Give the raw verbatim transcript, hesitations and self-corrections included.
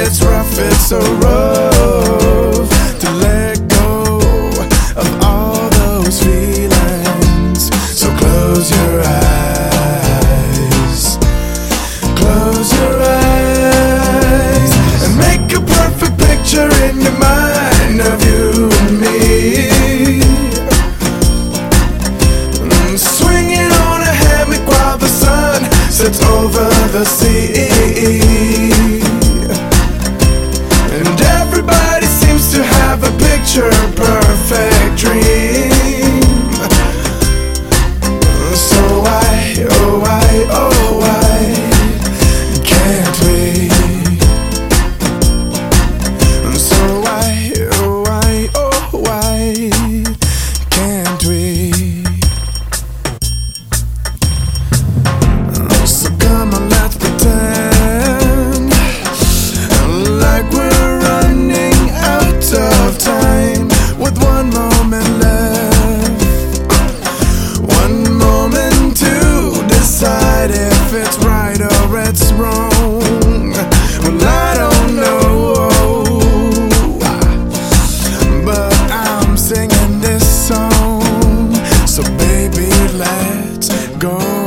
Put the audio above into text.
it's rough, it's so rough to let go of all those feelings. So close your eyes, close your eyes, and make a perfect picture in your mind of you and me, swinging on a hammock while the sun sets over the sea. And everybody seems to have a picture perfect dream. So why, oh why, oh why can't we? So why, oh why, oh why can't we? So come on, let's pretend like we're running out of time, with one moment left, one moment to decide if it's right or it's wrong. Well, I don't know, but I'm singing this song. So baby, let's go.